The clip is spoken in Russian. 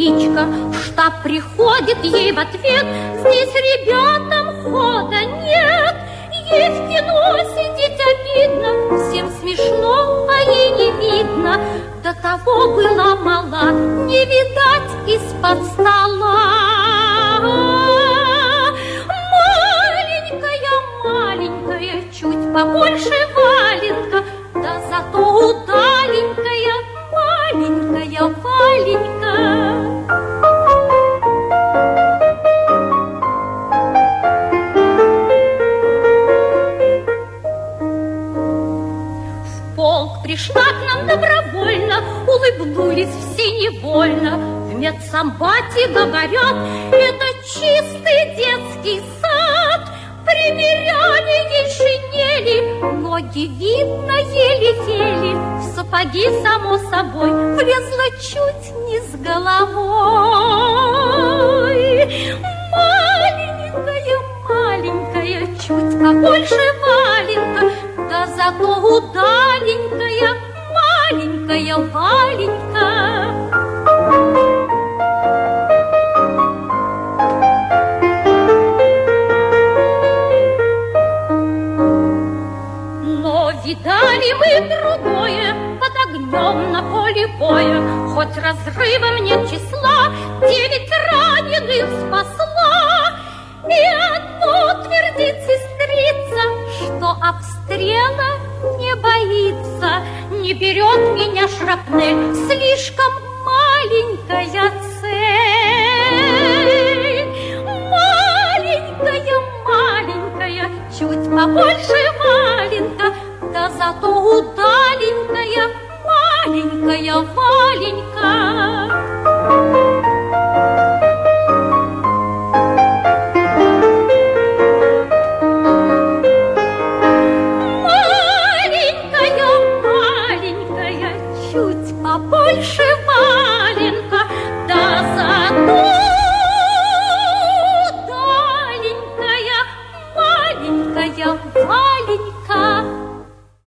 сестричка в штаб приходит, ей в ответ: здесь ребятам хода нет. Ей в кино сидеть обидно, всем смешно, а ей не видно. До того была мала, не видать из-под стола. Маленькая, чуть побольше валенка, да зато удаленькая, маленькая Валенька. В полк пришла к нам добровольно, улыбнулись все невольно. В медсамбате говорят: это чистый детский сад. Примеряли ей шинели, ноги видно еле-еле, в сапоги, само собой, влезла чуть не с головой. Маленькая, чуть побольше валенка, да зато удаленькая, маленькая Валенька. Видали мы другое под огнем на поле боя, хоть разрывом нет числа, 9 раненых спасла. И одно твердит сестрица, что обстрела не боится. Не берет меня шрапнель, слишком маленькая цель. Маленькая, чуть побольше валенка, да зато удаленькая, маленькая Валенька.